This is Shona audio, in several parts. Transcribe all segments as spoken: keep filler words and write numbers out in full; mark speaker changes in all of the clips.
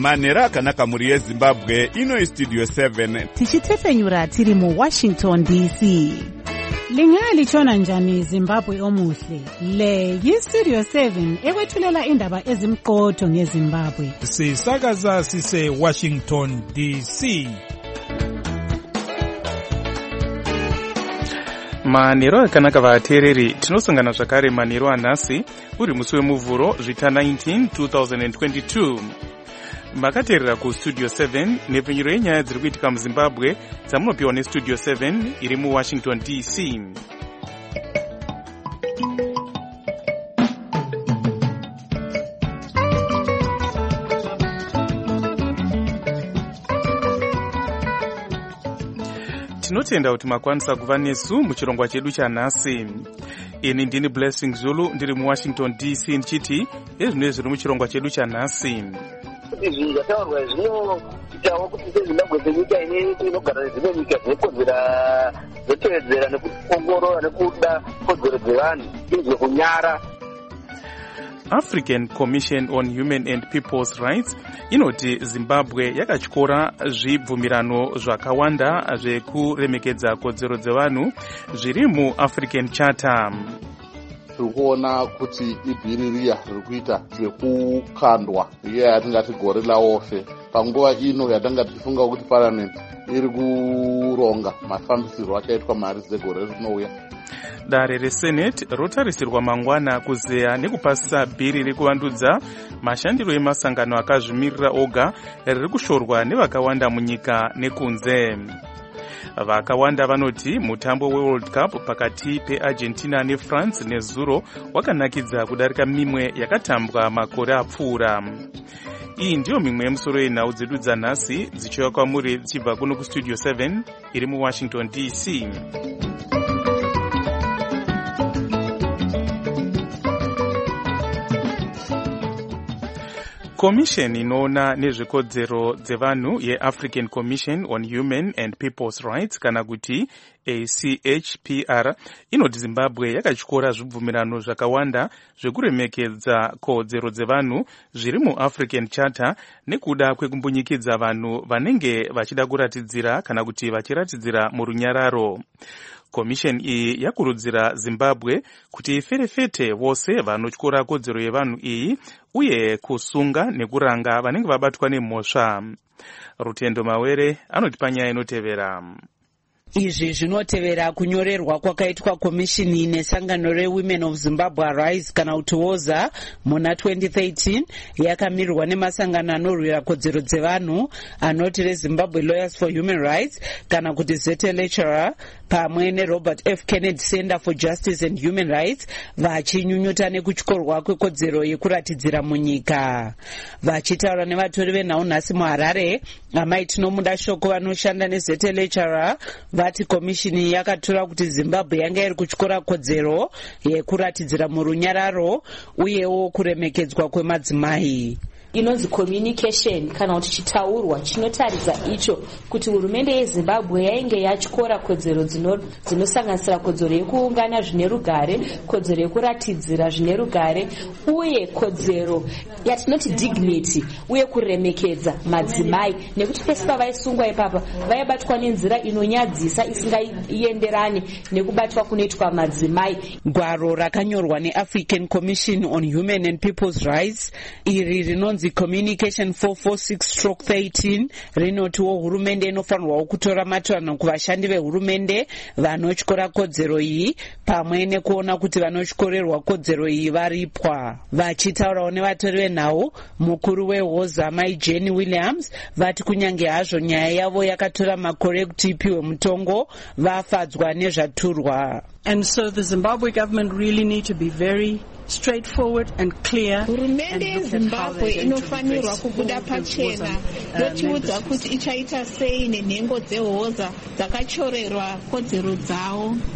Speaker 1: manhero akanaka mhuri yezimbabwe. Ino Studio seven
Speaker 2: tichitefenyura tiri mu Washington D C. Lingalitshona njani Zimbabwe omuhle? Le yi-Studio seven ekwethulela indaba ezimqotho ngeZimbabwe.
Speaker 3: Sisakaza sise Washington D C.
Speaker 4: Manhero akanaka vateereri, tinosangana zvakare manhero anhasi uri musi wemuvhuro zvita nineteen twenty twenty-two. Makateerera ku Studio seven nepfenyuro yenyaya dziri kuitika muZimbabwe dzamunopiwa neStudio seven iri mu Washington D C. Tinotenda kuti makwanisa kuva nesu muchirongwa chedu chanhasi. Ini ndini Blessing Zulu ndiri mu Washington D C ndichiti ezvino zviri muchirongwa chedu chanhasi.
Speaker 5: Izvi zvataurwa zvinoitawo kuti seZimbabwe senyika inogara nezvimwe nyika dzinokodzera dzotevedzera nekuongorora nekuda kodzero dzevanhu izvo kunyara.
Speaker 4: African Commission on Human and People's Rights inoti Zimbabwe yakatyora zvibvumirano zvakawanda zvekuremekedza kodzero dzevanhu zviri mu African Charter.
Speaker 6: Tikuona kuti ibhiririya riri kuita zvekukandwa iya yatingati gore laofe panguva ino yatanga tichifunga kuti parliament iri kuronga mafambisirwo achaitwa mari dzegore rinouya.
Speaker 4: Dare reSenate rotarisirwa mangwana kuzeya nekupasisa bhiri rekuvandudza mashandiro emasangano akazvimirira oga riri kushorwa nevakawanda munyika nekunze. Vakawanda vanoti mutambo weWorld Cup pakati peArgentina neFrance nezuro wakanakidza kudarika mimwe yakatambwa makore apfuura. Iyi ndiyo mimwe yemusoro yenhau dzedu dzanhasi dzichiuya kwamuri dzichibva kuno kuStudio seven iri mu Washington D C. Commission inoona nezvekodzero dzevanhu yeAfrican Commission on Human and People's Rights kana kuti A C H P R inoti Zimbabwe yakatyora zvibvumirano zvakawanda zvekuremekedza kodzero dzevanhu zviri mu African Charter nekuda kwekumbunyikidzwa vanhu vanenge vachida kuratidzira kana kuti vachiratidzira murunyararo. Commission iyi yakurudzira Zimbabwe kuti iferefete vose vanotyora kodzero yevanhu iyi uye kusunga nekuranga vanenge vabatwa nemhosva. Rutendo Mawere anoti panyaya inotevera.
Speaker 7: Izvi zvinotevera kunyorerwa kwakaitwa komishini nesangano reWomen of Zimbabwe Arise kana kuti WOZA muna twenty thirteen yakamirirwa nemasangano anorwira kodzero dzevanhu anoti reZimbabwe Lawyers for Human Rights kana kuti Zete Lecturer pamwe neRobert F. Kennedy Center for Justice and Human Rights vachinyunyuta nekutyorwa kwekodzero yekuratidzira munyika. Vachitaura nevatori venhau nhasi muHarare, amai Tinomunda Shoko vanoshanda neZete Lecturer vati komishini yakatora kuti Zimbabwe yanga iri kutyora kodzero yekuratidzira murunyararo uyewo kuremekedzwa kwemadzimai.
Speaker 8: Inonzi communication kana kuti chitaurwa chinotaridza icho kuti hurumende yeZimbabwe yainge yatyora kodzero dzinosanganisira kodzero yekuungana zvine rugare, kodzero yekuratidzira zvine rugare uye kodzero yatinoti dignity uye kuremekedza madzimai nekuti pese pavaisungwa ipapa vaibatwa nenzira inonyadzisa isingaenderani nekubatwa kunoitwa madzimai.
Speaker 7: Gwaro rakanyorwa neAfrican Commission on Human and People's Rights iri rinonzi Communication four forty-six stroke thirteen rinotiwo hurumende inofanirwa kutora matanho kuvashandi vehurumende vanotyora kodzero iyi pamwe nekuona kuti vanotyorerwa kodzero iyi varipwa. Vachitaurawo nevatori venhau, mukuru weWOZA mai Jenny Williams vati kunyange hazvo nyaya yavo yakatora makore kuti ipiwe mutongo vafadzwa nezvaturwa.
Speaker 9: And so the Zimbabwe government really need to be very straightforward and clear.
Speaker 10: Hurumende yeZimbabwe inofanirwa kubuda pachena yotiudza kuti ichaita sei nenhengo dzeWOZA dzakachorerwa kodzero dzavo.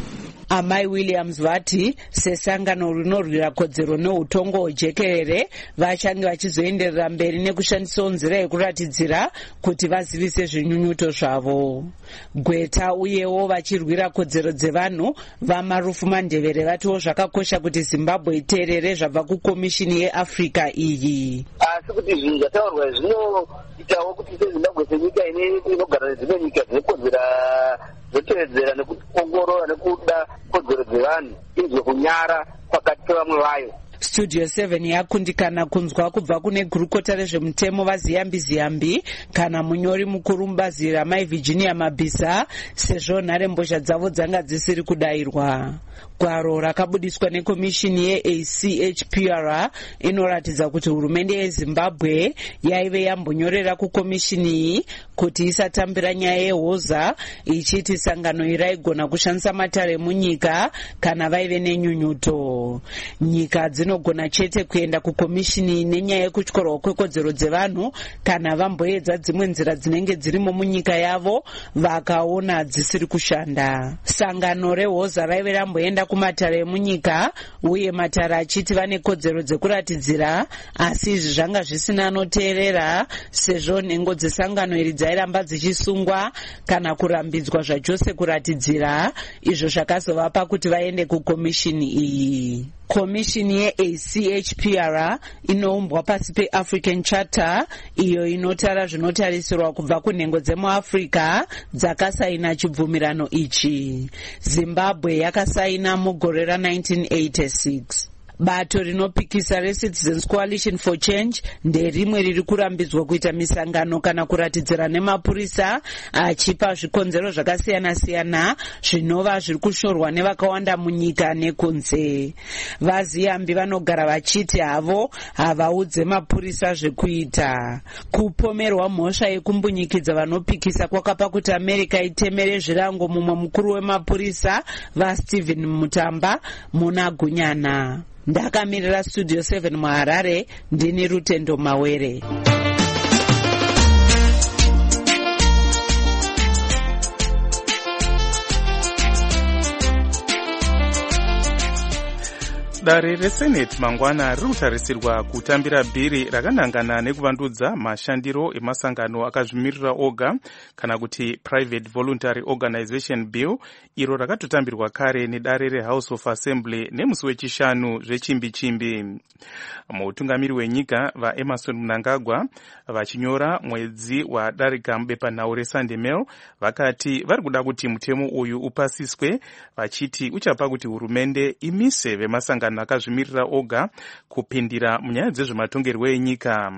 Speaker 7: Amai Williams vati sesangano rinorwira kodzero neutongo hwejekerere vachange vachizoenderera mberi nekushandisawo nzira yekuratidzira kuti vazivise zvinyunyuto zvavo. Gweta uyewo vachirwira kodzero dzevanhu vaMarufu Mandevere vatiwo zvakakosha kuti Zimbabwe iteerere zvabva kukomishini yeAfrica iyi.
Speaker 5: Asi kuti zvinhu zvataurwa zvinoitawo kuti seZimbabwe senyika inogara nedzimwe nyika dzinokonzera dzotevedzera nekuongorora nekuda kodzero dzevanhu izwe kunyara pakati pevamwe vayo.
Speaker 7: Studio seven yakundikana kunzwa kubva kune gurukota rezvemutemo vaZiyambi Ziyambi kana munyori mukuru mubazi raMai Virginia Mabisa sezvo nharembozha dzavo dzanga dzisiri kudayirwa. Gwaro rakabudiswa nekomishini yeA C H P R inoratidza kuti hurumende yeZimbabwe yaive yambonyorera kukomishini iyi kuti isatambira nyaya yehoza ichiti sangano iri raigona kushandisa matare emunyika kana vaive nenyunyuto. Nyika dzinogona chete kuenda kukomishini nenyaya yekutyorwa kwekodzero dzevanhu kana vamboedza dzimwe nzira dzinenge dzirimo munyika yavo vakaona dzisiri kushanda. Sangano rehoza raive ramboenda kumatare emunyika uye matare achiti vane kodzero dzekuratidzira, asi izvi zvanga zvisina anoteerera sezvo nhengo dzesangano iri dzairamba dzichisungwa kana kurambidzwa zvachose kuratidzira, izvo zvakazovapa kuti vaende kukomishini iyi. Komishini yeA C H P R inoumbwa pasi peAfrican Charter iyo inotara zvinotarisirwa kubva kunhengo dzemuAfrica dzakasaina chibvumirano ichi. Zimbabwe yakasaina mugore ra19 eighty-six. Bato rinopikisa reCitizens Coalition for Change nderimwe riri kurambidzwa kuita misangano kana kuratidzira nemapurisa achipa zvikonzero zvakasiyana-siyana zvinova zviri kushorwa nevakawanda munyika nekunze. VaZiyambi vanogara vachiti havo havaudze mapurisa zvekuita. Kupomerwa mhosva yekumbunyikidza vanopikisa kwakapa kuti America itemere zvirango mumwe mukuru wemapurisa vaStephen Mutamba muna Gunyana. Ndakamirira Studio seven muHarare, ndini Rutendo Mawere.
Speaker 4: Dare reSenate mangwana riri kutarisirwa kutambira bhiri rakanangana nekuvandudza mashandiro emasangano akazvimirira oga kana kuti Private Voluntary Organization Bill, iro rakatotambirwa kare nedare reHouse of Assembly nemusi wechishanu zvechimbi-chimbi. Mutungamiri wenyika vaEmerson Mnangagwa vachinyora mwedzi wadarika mubepanhau reSunday Mail vakati vari kuda kuti mutemo uyu upasiswe, vachiti uchapa kuti hurumende imise vemasangano akazvimirira oga kupindira munyaya dzezvematongerwo enyika.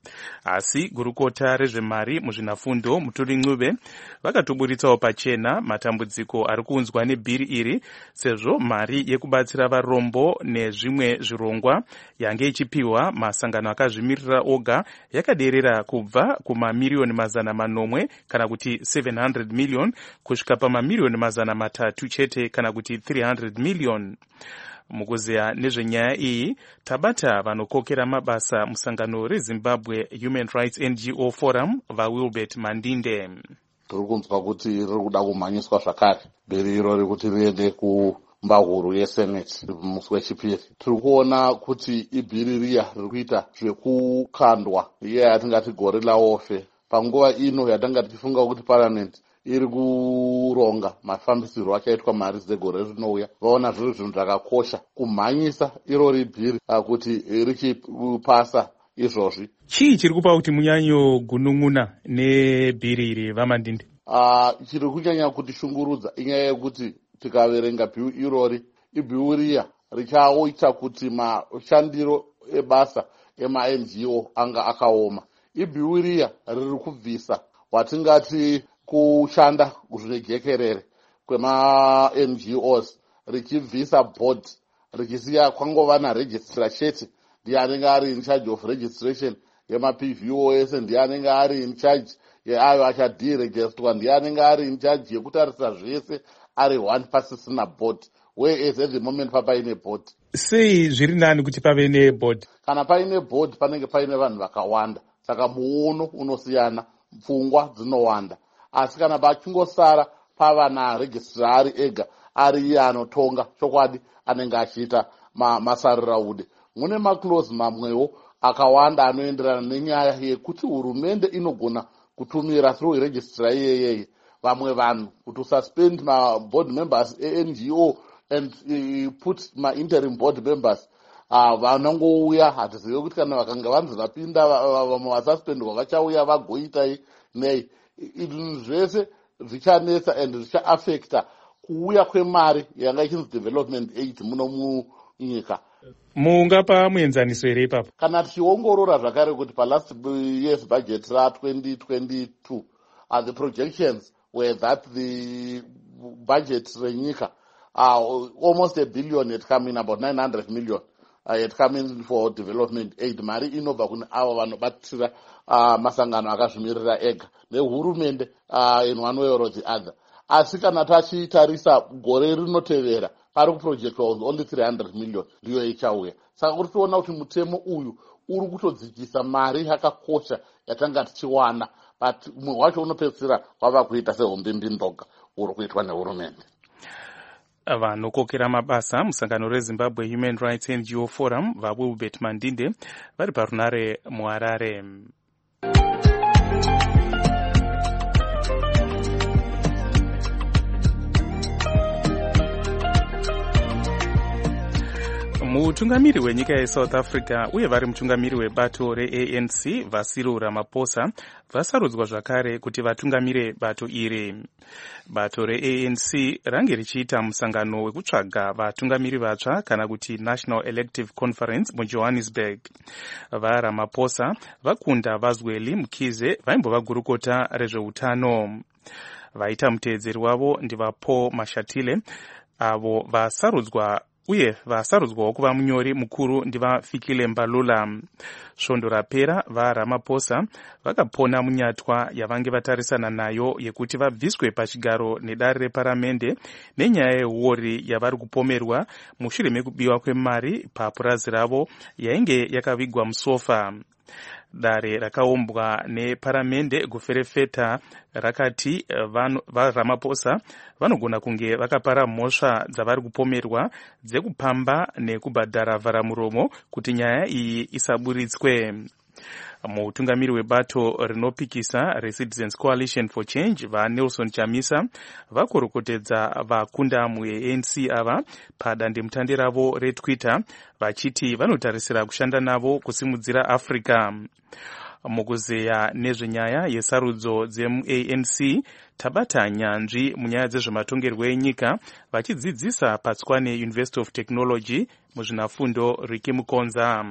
Speaker 4: Asi gurukota rezvemari muzvinafundo Muturi Ncube vakatoburitsawo pachena matambudziko ari kuunzwa nebhiri iri, sezvo mari yekubatsira varombo nezvimwe zvirongwa yange ichipiwa masangano akazvimirira oga yakaderera kubva kumamiriyoni mazana manomwe kana kuti seven hundred million kusvika pamamiriyoni mazana matatu chete kana kuti three hundred million. Mukuzeya nezvenyaya iyi tabata vanokokera mabasa musangano reZimbabwe Human Rights N G O Forum vaWilbert Mandinde.
Speaker 6: Tiri kunzwa kuti riri kuda kumhanyiswa zvakare bhiri iro rikuti riende kumbahuru yeSenate musi wechipiri. Tiri kuona kuti ibhiri riya riri kuita zvekukandwa iye yatingati gore laofe panguva ino yatanga tichifunga kuti parliament iri kuronga mafambisirwo achaitwa mari dzegore rinouya. Vaona zviri zvinhu zvakakosha kumhanyisa irori bhiri kuti richipasa izvozvi.
Speaker 4: Chii chiri kupa kuti munyanyo gunun'una nebhiri iri vaMandinde?
Speaker 6: Uh, chiri kunyanya kuti shungurudza inyaya yekuti tikaverenga bhiu irori, ibhiu riya richaoita kuti mashandiro ebasa ema-N G O anga akaoma. Ibhiu riya riri kubvisa watingati kushanda zvinejekerere kwema-N G Os richibvisa board richisiya kwangova naregistrar chete, ndiye anenge ari in charge of registration yema-P V O ese, ndiye anenge ari in charge yeayo achaderegistwa, ndiye anenge ari in charge yekutarisa zvese ari one pasisina board, whereas at the moment papaine board.
Speaker 4: Sei zviri nani kuti pave neboard?
Speaker 6: Kana paine board panenge paine vanhu vakawanda, saka muono unosiyana, pfungwa dzinowanda. Asi kana pachingosara pava naregistrari ega ari iye anotonga chokwadi anenge achiita masaruraude. Mune maclose mamwewo akawanda anoenderana nenyaya yekuti hurumende inogona kutumira through registrar iyeyeye vamwe vanhu kuti ususpend ma-board members e-N G O and uh, put ma-interim board members. Uh, vanongouya hatizive kuti kana vakanga vanzi vapinda vamwe vasuspendwa vachauya vagoitai nei. Izvi zvese zvichanetsa and zvichaaffecta kuuya kwemari yanga ichinzi development aid muno munyika.
Speaker 4: Mungapa muenzaniso here ipapo?
Speaker 6: Kana tichiongorora zvakare kuti palast year's budget ra twenty twenty-two uh, the projections were that the budget renyika uh, almost a billion had come in, about nine hundred million uh, had come in for development aid. Mari inobva kune avo vanobatsira uh, masangano akazvimirira ega nehurumende uh, in one way or the other. Asi kana tachitarisa gore rinotevera pari kuprojectwa was only three hundred million ndiyo ichauya. Saka kuti tiona kuti mutemo uyu uri kutodzikisa mari yakakosha yatanga tichiwana, but mumwe wacho unopedzisira wava kuita sehombimbindoga uri kuitwa nehurumende.
Speaker 4: Vanokokera mabasa musangano reZimbabwe Human Rights N G O Forum vaWilbert Mandinde vari parunare muHarare. Mutungamiri wenyika yeSouth Africa uye vari mutungamiri webato re-A N C vaCyril Ramaphosa vasarudzwa zvakare kuti vatungamire bato iri. Bato re-A N C range richiita musangano wekutsvaga vatungamiri vatsva kana kuti National Elective Conference muJohannesburg. VaRamaphosa vakunda vaZweli Mkhize vaimbova gurukota rezveutano. Vaita muteedzeri wavo ndivaPaul Mashatile avo vasarudzwa uye vasarudzwawo kuva munyori mukuru ndivaFikile Mbalula. Svondo rapera vaRamaphosa vakapona munyatwa yavange vatarisana nayo yekuti vabviswe pachigaro nedare reparamende nenyaya yehuori yavari kupomerwa mushure mekubiwa kwemari papurazi ravo yainge yakavigwa musofa. Dare rakaumbwa neparamende guferefeta rakati vaRamaphosa vanogona kunge vakapara mhosva dzavari kupomerwa dzekupamba nekubhadhara vharamuromo kuti nyaya iyi isaburitswe. Mutungamiri webato rinopikisa reCitizens Coalition for Change vaNelson Chamisa vakorokotedza vakunda muA N C ava padandemutande ravo reTwitter vachiti vanotarisira kushanda navo kusimudzira Africa. Mukuzeya nezvenyaya yesarudzo dzemuA N C tabata nyanzvi munyaya dzezvematongerwo enyika vachidzidzisa patswane University of Technology muzvinafundo Riki Mukonza.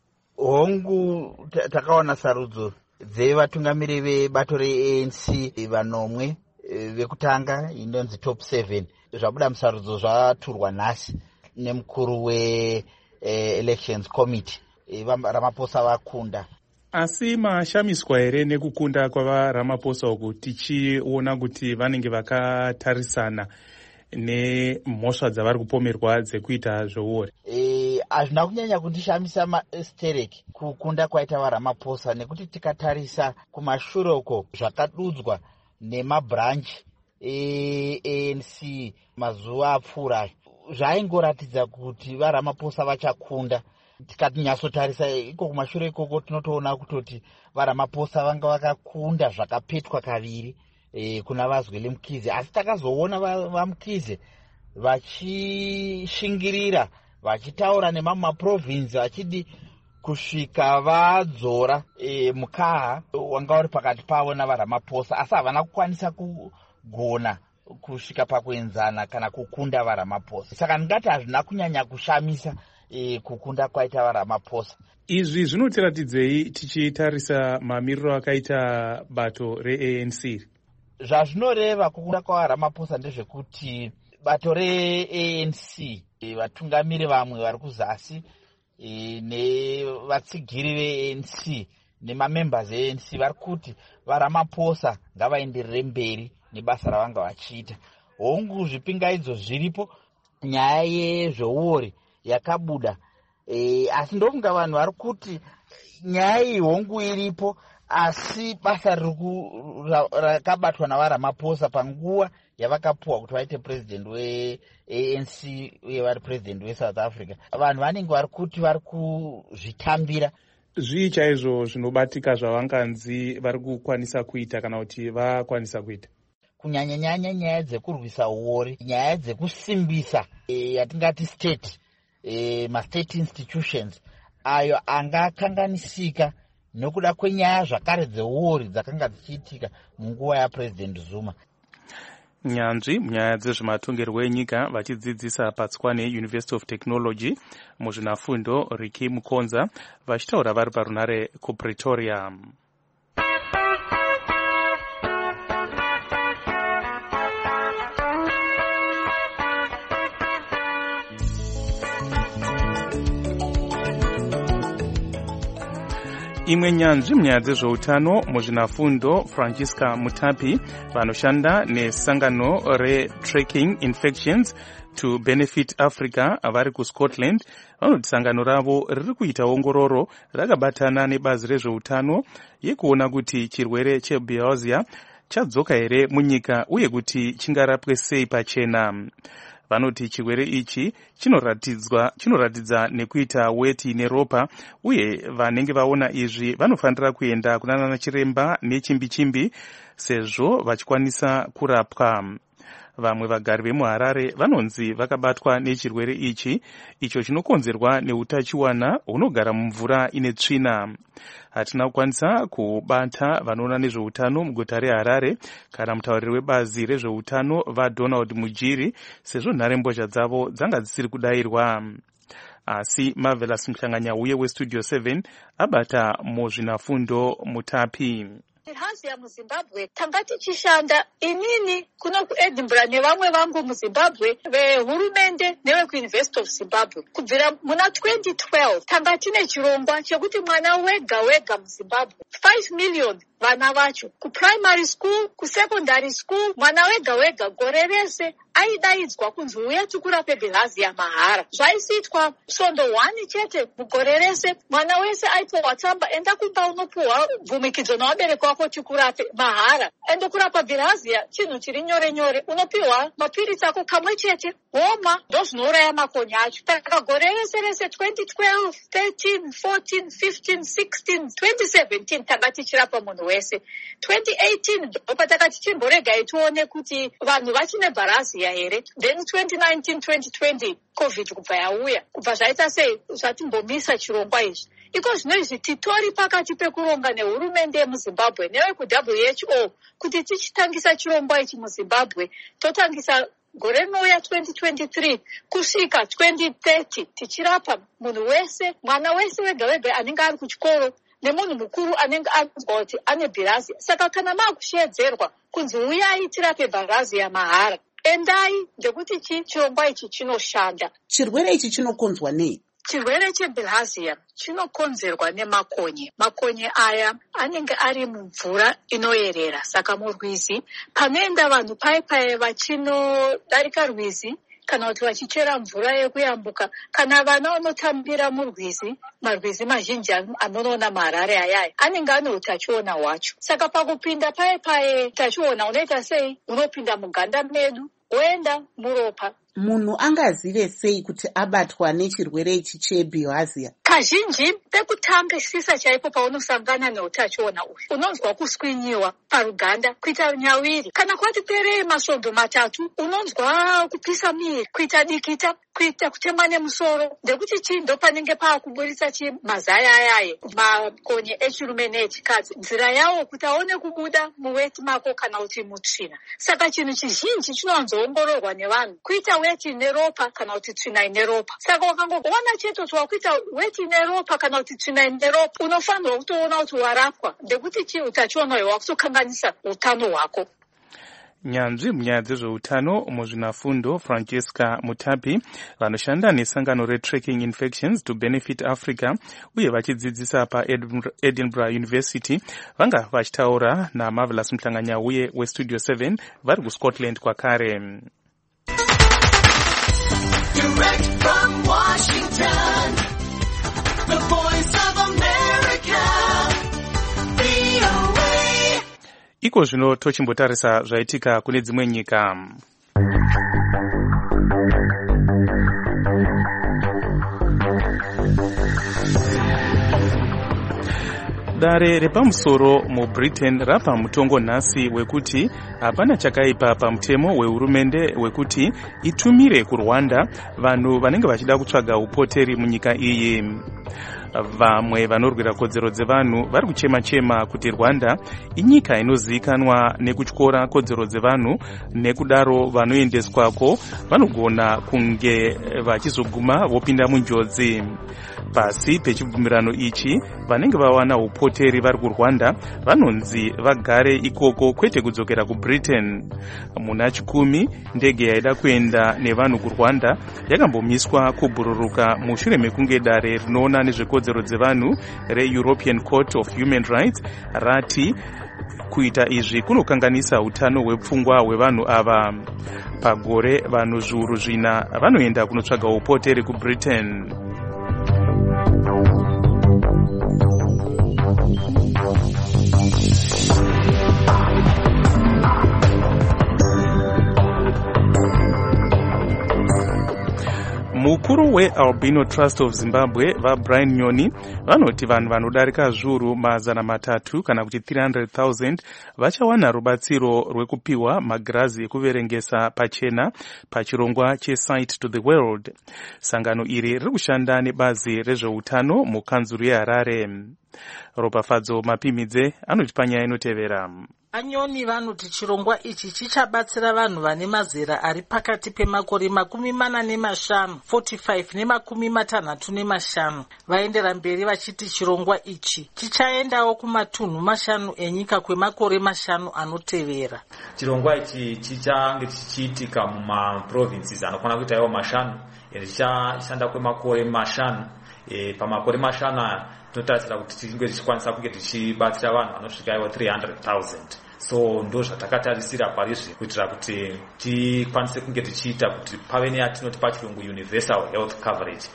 Speaker 11: Hongu takaona sarudzo dzevatungamiri vebato re-A N C vanomwe vekutanga inonzi top seven zvabuda musarudzo zvaturwa nhasi nemukuru we-elections committee Ramaphosa vakunda.
Speaker 4: Asi mashamiswa here nekukunda kwavaRamaphosa uku tichiona kuti vanenge vakatarisana nemhosva dzavari kupomerwa dzekuita zveuori?
Speaker 11: E, hazvina kunyanya kundishamisa mastereki kukunda kwaita vaRamaphosa nekuti tikatarisa kumashure uko zvakadudzwa nemabranchi e-A N C mazuva apfuura zvaingoratidza kuti vaRamaphosa vachakunda. Tikatinyasotarisa iko kumashure ikoko tinotoona kutoti vaRamaphosa vanga vakakunda zvakapetwa kaviri e, kuna vaZweli Mkhize, asi takazoona vaMkhize vachishingirira vachitaura nemamwe maprovinsi vachidi kusvika vadzora e, mukaha wanga uri pakati pavo navaRamaphosa, asi havana kukwanisa kugona kusvika pakuenzana kana kukunda vaRamaphosa. Saka ndingati hazvina kunyanya kushamisa e, kukunda kwaita vaRamaphosa.
Speaker 4: Izvi zvinotiratidzei tichitarisa mamiriro akaita bato re-A N C?
Speaker 11: Zvazvinoreva kukunda kwavaRamaphosa ndezvekuti bato re-A N C vatungamiri vamwe vari kuzasi e, nevatsigiri ve-A N C nemamembers e-A N C vari kuti vaRamaphosa ngavaenderere mberi nebasa ravanga vachiita. Hongu zvipingaidzo zviripo, nyaya yezveuori yakabuda e, asi ndofunga vanhu vari kuti nyaya iyi hongu iripo, asi basa rakabatwa navaRamaphosa panguva yavakapuwa kuti vaite president we A N C uye vari president weSouth Africa. Vanhu vanenge vari kuti vari kuzvitambira.
Speaker 4: Zvii chaizvo zvinobatika zvavanganzi vari kukwanisa kuita kana kuti vakwanisa kuita?
Speaker 11: Kunyanya-nyanya nyaya dzekurwisa uori, nyaya dzekusimbisa e, yatingati state, e, ma-state institutions ayo angakanganisika nokuda kwenyaya zvakare dzeuori dzakanga dzichiitika munguva yaPresident Zuma.
Speaker 4: Nyanzvi munyaya dzezvematongerwo enyika vachidzidzisa paTswane University of Technology muzvinafundo Riki Mukonza vachitaura vari parunare kuPretoria. Imwe nyanzvi munyaya dzezveutano muzvinafundo Francisca Mutapi vanoshanda nesangano re-Tracking Infections to Benefit Africa vari kuScotland vanoti sangano ravo riri kuita ongororo rakabatana nebazi rezveutano yekuona kuti chirwere chebilharzia chadzoka here munyika uye kuti chingarapwe sei pachena. Vanoti chirwere ichi chinoratidzwa chinoratidza nekuita weti neropa uye vanenge vaona izvi vanofanira kuenda kunana chiremba nechimbi-chimbi sezvo vachikwanisa kurapwa. Vamwe vagari vemuHarare vanonzi vakabatwa nechirwere ichi icho chinokonzerwa neutachiwana hunogara mumvura ine tsvina. Hatina kukwanisa kubata vanoona nezveutano muguta reHarare kana mutauriri webazi rezveutano vaDonald Mujiri sezvo nharembozha dzavo dzanga dzisiri kudayirwa. Asi Marvelous Mhlanganyauye weStudio seven abata muzvinafundo Mutapi.
Speaker 12: Bilharzia muZimbabwe tanga tichishanda inini kuno kuEdinburgh nevamwe vangu muZimbabwe vehurumende nevekuUniversity of Zimbabwe kubvira muna twenty twelve tanga tine chirongwa chekuti mwana wega wega muZimbabwe five million vana vacho kuprimary school kusecondary school mwana wega wega gore rese aidaidzwa kunzi uya tikurape bilharzia mahara. Zvaisiitwa svondo one chete mugore rese mwana wese aipiwa tsamba enda kumba unopiwa bvumikidzo nawabereki wako tikurape mahara. Ende kurapa bilharzia chinhu chiri nyore nyore, unopiwa mapirisi ako kamwe chete woma ndozvinouraya makonye acho. Saka gore rese rese twenty twelve, thirteen, fourteen, fifteen, sixteen, twenty seventeen tanga tichirapa munhu wese. twenty eighteen ndopa takati chimboregai tione kuti vanhu vachine bilharzia here. Then twenty nineteen, twenty twenty COVID kubva yauya kubva zvaita sei zvatimbomisa chirongwa izvi. Iko zvino izvi titori pakati pekuronga nehurumende yemuZimbabwe nevekuW H O kuti tichitangisa chirongwa ichi muZimbabwe totangisa gore rinouya twenty twenty-three kusvika twenty thirty tichirapa munhu wese mwana wese wega wega anenge ari kuchikoro nemunhu mukuru anenge anzwa kuti ane bilharzia. Saka kana makushedzerwa kunzi uyai tirape bilharzia mahara endai ndekuti chi chirongwa ichi chinoshanda.
Speaker 7: Chirwere ichi chinokonzwa nei?
Speaker 12: Chirwere chebilharzia chinokonzerwa nemakonye. Makonye aya anenge ari mumvura inoyerera. Saka murwizi panoenda vanhu pai pai vachinodarika rwizi kana kuti vachichera mvura yekuyambuka kana vana vanotambira murwizi, marwizi mazhinji anoona maHarare ayaya anenge ane utachiona hwacho. Saka pakupinda pai pai utachiona unoita sei? Unopinda muganda medu woenda muropa.
Speaker 7: Munhu angazive sei kuti abatwa nechirwere ichi chebilharzia?
Speaker 12: Kazhinji pekutangisisa chaipo paunosangana neutachiona uyu unonzwa kuswinyiwa paruganda, kuita nyawiri, kana kwati perei masvondo matatu unonzwa kupisa miri, kuita dikita, kuita kutemwa nemusoro. Ndekuti chii ndo panenge paakuburitsa chi mazaya ayaye makonye echirume neechikadzi nzira yawo kuti aone kubuda muweti mako kana kuti mutsvina. Saka chinhu chizhinji chinowanzoongororwa nevanhu kuita weti neropa kana kuti tsvina ine ropa. Saka wakangoona chete kuti wakuita weti ine ropa kana kuti tsvina ine ropa unofanirwa kutoona kuti warapwa ndekuti chii utachiona uyo wakutokanganisa utano hwako.
Speaker 4: Nyanzvi munyaya dzezveutano muzvinafundo Francisca Mutapi vanoshanda nesangano re-Tracking Infections to Benefit Africa uye vachidzidzisa paEdinburgh University vanga vachitaura naMarvelous Mhlanganyauye weStudio seven vari kuScotland kwakare.
Speaker 13: Direct from Washington, the voice of America, V O A.
Speaker 4: iko zvino tochimbotarisa zvaitika kune dzimwe nyika. Dare repamusoro muBritain rapa mutongo nhasi wekuti hapana chakaipa pamutemo wehurumende wekuti itumire kuRwanda vanhu vanenge vachida kutsvaga upoteri munyika iyi. Vamwe vanorwira kodzero dzevanhu vari kuchema-chema kuti Rwanda inyika inozivikanwa nekutyora kodzero dzevanhu, nekudaro vanoendeswako vanogona kunge vachizoguma vopinda munjodzi. Pasi pechibvumirano ichi, vanenge vawana upoteri vari kuRwanda vanonzi vagare ikoko kwete kudzokera kuBritain. Muna chikumi ndege yaida kuenda nevanhu kuRwanda yakambomiswa kubhururuka mushure mekunge dare rinoona nezvekodzero dzevanhu reEuropean Court of Human Rights rati kuita izvi kunokanganisa utano hwepfungwa hwevanhu ava. Pagore vanhu zviuru zvina vanoenda kunotsvaga upoteri kuBritain. Mukuru weAlbino Trust of Zimbabwe vaBrian Nyoni vanoti vanhu vanodarika zviuru mazana matatu kana kuti three hundred thousand vachawana rubatsiro rwekupiwa magirazi ekuverengesa pachena pachirongwa cheSight to the World. Sangano iri riri kushanda nebazi rezveutano mukanzuru yeHarare. Ropafadzo Mapimidze anoti panyaya inotevera.
Speaker 14: Anyoni vanoti chirongwa ichi chichabatsira vanhu vane mazera ari pakati pemakore makumi mana nemashanu forty-five nemakumi matanhatu nemashanu. Vaendera mberi vachiti chirongwa ichi chichaendawo kumatunhu mashanu enyika kwemakore mashanu anotevera.
Speaker 15: Chirongwa ichi chichange chichiitika mumaprovinces anokwana kuita iwo mashanu, chichashanda kwemakore mashanu. E, pamakore mashanu tinotarisira kuti tinge tichikwanisa kunge tichibatsira vanhu vanosvika iwo three hundred thousand. So ndo zvatakatarisira parizvi kuitira kuti tikwanise kunge tichiita kuti pave neyatinoti pachirungu universal health coverage.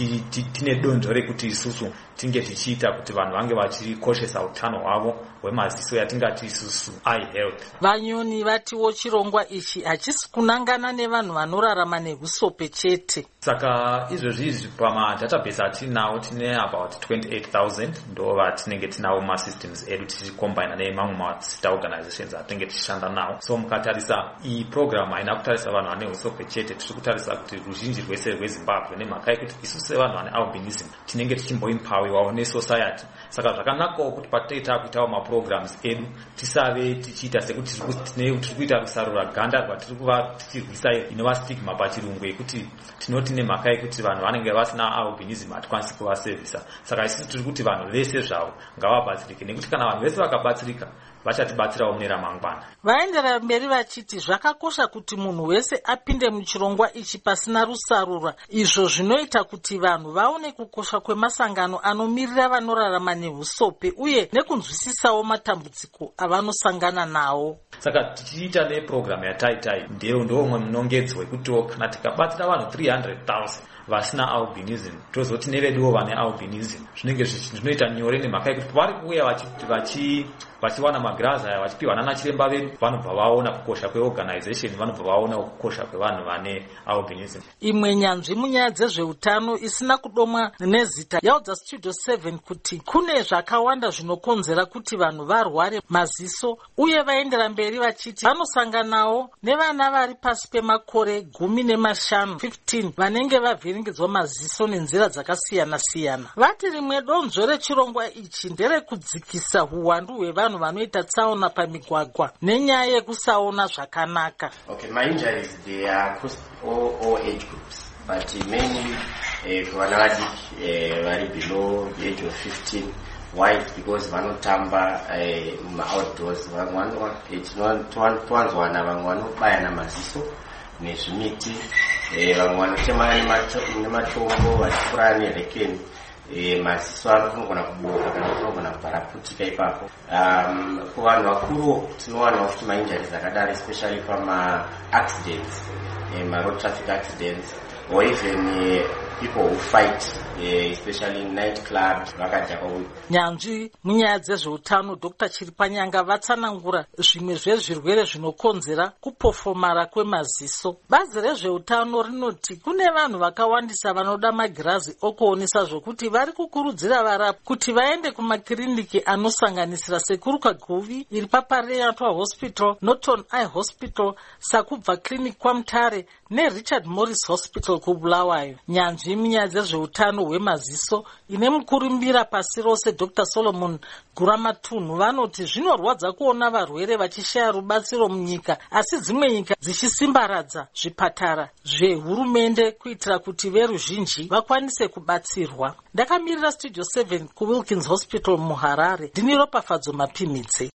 Speaker 15: Tine donzvo rekuti isusu tinge tichiita kuti vanhu vange vachikoshesa utano hwavo hwemaziso yatingati isusu eye health.
Speaker 14: Vanyoni vatiwo chirongwa ichi hachisi kunangana nevanhu vanorarama nehusope chete.
Speaker 15: Saka izvozvi izvi pamadatabase atinawo tine about twenty-eight thousand ndo vatinenge tinawo masystems edu tichikombina nemamwe masister organizations atinenge tichishanda nawo. So mukatarisa iyi program haina kutarisa vanhu vane husope chete, tiri kutarisa kuti ruzhinji rwese rweZimbabwe nemhaka yekuti isusu sevanhu vane albinism tinenge tichimboimpawiwawo nesociety. Saka zvakanakawo kuti patinoita kuitawo maprograms edu tisave tichiita sekuti tiri kuita rusarura ganda rwatiri kuva tichirwisa inova stigma pachirungu yekuti tinoti nemhaka yekuti vanhu vanenge vasina albinism hatikwanisi kuvasevhisa. Saka isusu tiri kuti vanhu vese zvavo ngavabatsirike, nekuti kana vanhu vese vakabatsirika vachatibatsirawo mune ramangwana.
Speaker 14: Vaendera mberi vachiti zvakakosha kuti munhu wese apinde muchirongwa ichi pasina rusarura, izvo zvinoita kuti vanhu vaone kukosha kwemasangano anomirira vanorarama nehusope uye nekunzwisisawo matambudziko avanosangana nawo.
Speaker 15: Saka tichiita neprogram yataitai ndero ndomwe munongedzo wekuti kana tikabatsira vanhu three hundred thousand vasina albinism tozoti neveduwo vane albinism zvinenge zvinoita nyore nemhaka yekuti vari kuuya vachi vachiwana magirazi aya vachipiwa nana chiremba vedu vanobva vaona kukosha kweorganization, vanobva vaona kukosha kwevanhu vane albinism.
Speaker 14: Imwe nyanzvi munyaya dzezveutano isina kudomwa nezita yaudza Studio seven kuti kune zvakawanda zvinokonzera kuti vanhu varware maziso, uye vaendera mberi vachiti vanosanganawo nevana vari pasi pemakore gumi nemashanu fifteen vanenge vavhiringidzwa maziso nenzira dzakasiyana siyana. Vati rimwe donzvo rechirongwa ichi nderekudzikisa huwandu hwevanhu vanoita tsaona pamigwagwa nenyaya yekusaona zvakanaka.
Speaker 16: Okay, my injuries they are across all, all age groups, but mainly kuvana vadiki vari below the age of fifteen. Why? Because vanotamba outdoors. Twanzwana vamwe vanobaya namaziso nezvimiti, vamwe vanotemana nematombo vachipfuura nerekeni. Maziso anogona kuboka kana anogona kuparaputika ipapo. Kuvanhu vakuru tinowana kuti mainjuries akadaro especially pama accidents, ma road traffic accidents, or even uh, people who fight, uh, especially in nightclubs.
Speaker 14: Nyanzvi munyaya dzezveutano Doctor Chiripanyanga vatsanangura zvimwe zvezvirwere zvinokonzera kupofomara kwemaziso. Bazi rezveutano rinoti kune vanhu vakawandisa vanoda magirazi okuonesa zvokuti vari kukurudzira varapi kuti vaende kumakiriniki anosanganisira Sekuru Kaguvi iri paPariatwa Hospital, Norton Eye Hospital, Sakubva Clinic kwaMutare neRichard Morris Hospital kuBulawayo. Nyanzvi munyaya dzezveutano hwemaziso ine mukurumbira pasi rose Doctor Solomon Guramatunhu vanoti zvinorwadza kuona varwere vachishaya rubatsiro munyika, asi dzimwe nyika dzichisimbaradza zvipatara zvehurumende kuitira kuti veruzhinji vakwanise kubatsirwa. Ndakamirira Studio seven kuWilkins Hospital muHarare. Ndini Ropafadzo Mapimidze.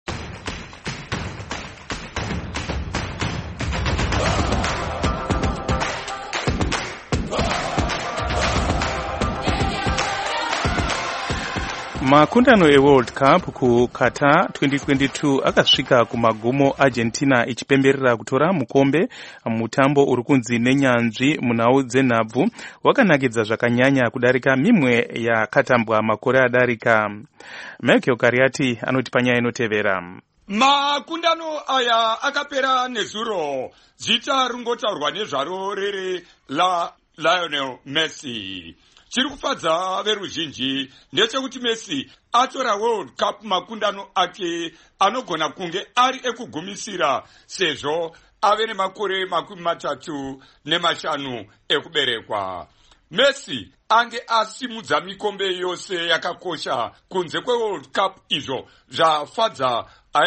Speaker 4: Makundano eWorld Cup ku Qatar twenty twenty-two akasvika kumagumo, Argentina ichipemberera kutora mukombe. Mutambo uri kunzi nenyanzvi munhau dzenhabvu wakanakidza zvakanyanya kudarika mimwe yakatambwa makore adarika. Michael Kariati anoti panyaya inotevera.
Speaker 17: Makundano aya akapera nezuro, zita rungotaurwa nezvaro rere la Lionel Messi. Chiri kufadza veruzhinji ndechekuti Messi atora World Cup makundano ake anogona kunge ari ekugumisira, sezvo ave nemakore makumi matatu nemashanu ekuberekwa. Messi ange asimudza mikombe yose yakakosha kunze kweWorld Cup, izvo zvafadza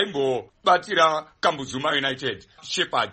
Speaker 17: aimbobatira Kambuzuma United Shepherd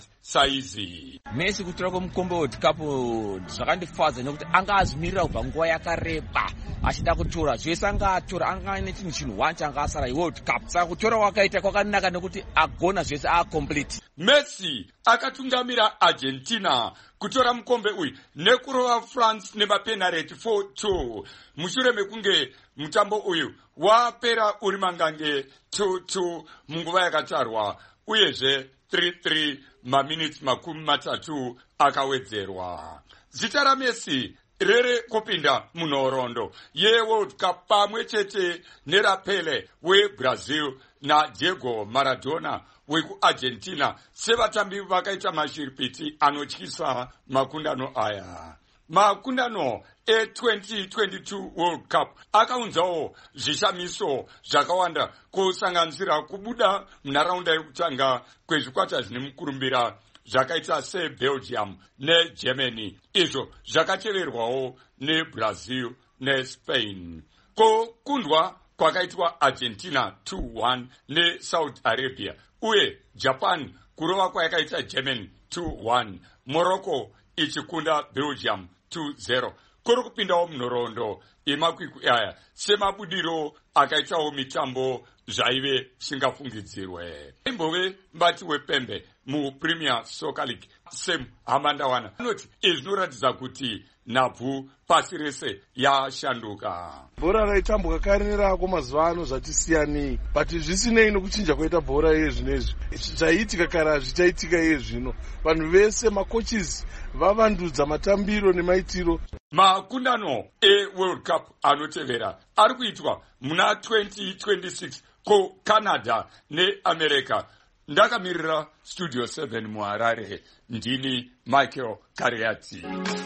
Speaker 17: saizi.
Speaker 18: Messi kutora kumukombe World Cup zvakandifadza nekuti anga azimirira kubva nguva yakareba achida kutora zvese, anga atora anga ane chinhu chinhu changa asara iWorld Cup, saka kutora kwakaita kwakanaka nekuti agona zvese acomplete.
Speaker 17: Messi akatungamira Argentina kutora mukombe uyu nekurova France nemapenalty four two mushure mekunge mutambo uyu wapera uri mangange two two munguva yakatarwa, uyezve three three maminutes makumi matatu akawedzerwa. Zita raMessi rere kupinda munhoroondo yeWorld Cup pamwe chete neraPele weBrazil naDiego Maradona wekuArgentina sevatambi vakaita mashiripiti anotyisa makundano aya. Makundano e twenty twenty-two World Cup akaunzawo zvishamiso zvakawanda kusanganisira kubuda munharaunda yekutanga kwezvikwata zvine mukurumbira zvakaita seBelgium neGermany, izvo zvakateverwawo neBrazil neSpain. Kukundwa kwakaitwa Argentina two one neSaudi Arabia, uye Japan kurova kwayakaita Germany two one, Morocco ichikunda Belgium two zero. Kuri kupindawo munhoroondo yemakwikwi aya semabudiro akaitawo mitambo zvaive singafungidzirwe. Imbove mbati wepembe muPremier Soccer League Sam Hamandawana anoti izvi zvinoratidza kuti nhabvu pasi rese yashanduka.
Speaker 19: Bhora raitambwa kare nerako mazuva ano zvatisiyanei, but zvisinei nokuchinja kwaita bhora yezvinezvi. Zvaiitika kare hazvichaitika yezvino. Vanhu vese makochis vavandudza matambiro nemaitiro.
Speaker 17: Makundano eWorld Cup anotevera ari kuitwa muna twenty twenty-six ku Canada neAmerica. Ndakamirira Studio seven muHarare, ndini Michael Kariati.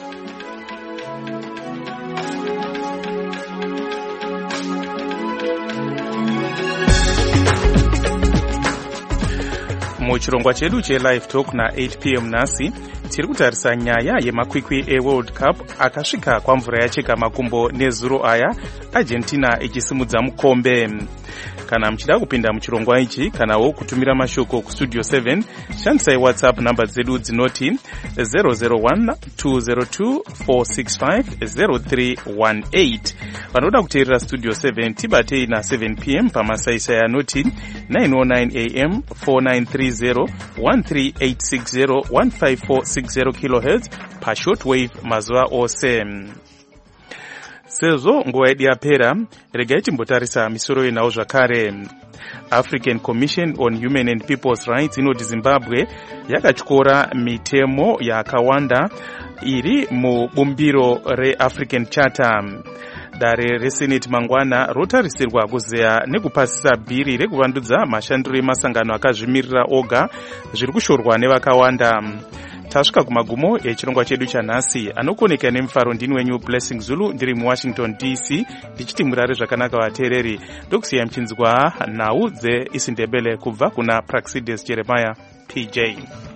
Speaker 4: Muchirongwa chedu cheLive Talk na eight p m nasi tiri kutarisa nyaya yemakwikwi eWorld Cup akasvika kwamvura yacheka makumbo nezuro aya, Argentina ichisimudza mukombe. Kana muchida kupinda muchirongwa ichi kanawo kutumira mashoko kuStudio seven, shandisai WhatsApp namba dzedu dzinoti zero zero one two zero two four six five zero three one eight. Vanoda kuteerera Studio seven tibatei na seven p m pamasaisai anoti nine oh nine a m four nine three zero one three eight six zero one five four six zero kilohertz pa shortwave mazuva ose. sezvo nguva yedu yapera, regai timbotarisa misoro inawo zvakare. African Commission on Human and People's Rights inoti Zimbabwe yakatyora mitemo yakawanda iri mubumbiro reAfrican Charter. Dare reSenate mangwana rotarisirwa kuzeya nekupasisa bhiri rekuvandudza mashandiro emasangano akazvimirira oga zviri kushorwa nevakawanda. Tasvika kumagumo echirongwa chedu chanhasi. Anokoneka nemufaro ndini wenyu Blessing Zulu, ndiri muWashington D C ndichiti murare zvakanaka vateereri. Ndokusiya mchinzwa nhau dzeIsindebele kubva kuna Praxidis Jeremiah P J.